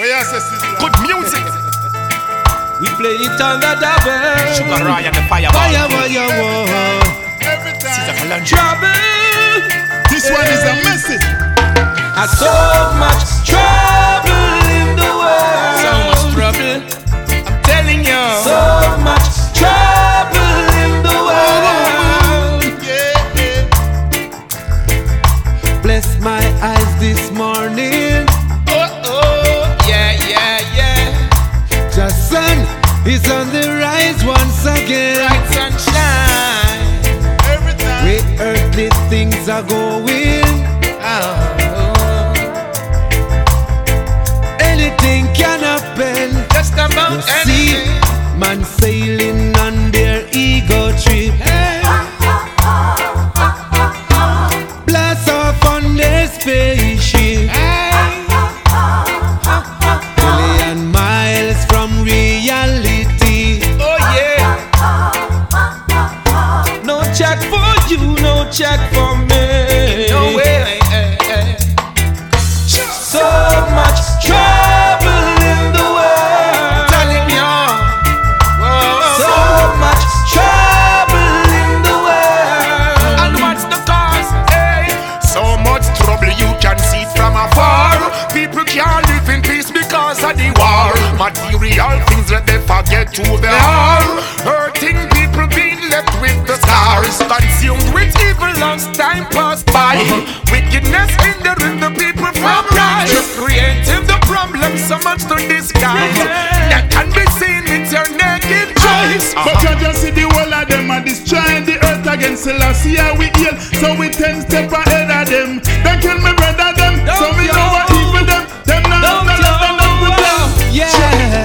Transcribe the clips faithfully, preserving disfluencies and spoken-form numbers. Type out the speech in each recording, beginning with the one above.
Good music. We play it on the double. Sugar Ray and the Fireball. Fire, fire, whoa. Every time. Trouble. This one is a message. I so much trouble in the world. So much trouble. I'm telling you. So much trouble in the world. Yeah, yeah. Bless my eyes this morning. Oh, oh, yeah, yeah, yeah. The sun is on the rise once again. Bright sunshine. Every time. Where earthly things are going. Oh. Anything can happen. Just about You see, anything. man sailing on their ego trip. Hey. Blast off on their spaceship. Hey. Million miles from reality. Oh yeah. No check for you, no check for me. No way. Hey, hey. So much trouble in the world. Telling you. Whoa. So much trouble in the world. And what's the cause? Hey. So much trouble you can see it from afar. People can't live in peace because of the war. Material things that they forget who they are. Hurting people being left with the scars. Consumed with evil as time passed by. Wickedness hindering the people from rise. Creating the problem so much to disguise. That can be seen with your naked eyes. But you just see the whole of them are destroying the earth against Selassie. We heal, so we ten step ahead of them. Don't kill me brother them, so we know what evil them. Them now, Don't now, now, now, now, with them. Yeah,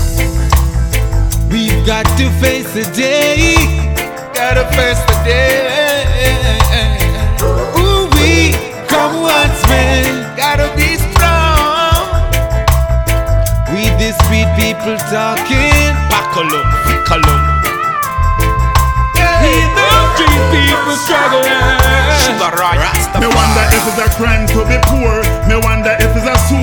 we've got to face the day. Gotta face the day. Ooh, we come once, man. Gotta be strong. We the street people talking. Buckle up, buckle up. We the street people struggling. Sugar Ray, Rasta. Me wonder if it's a crime to be poor. Me wonder if it's a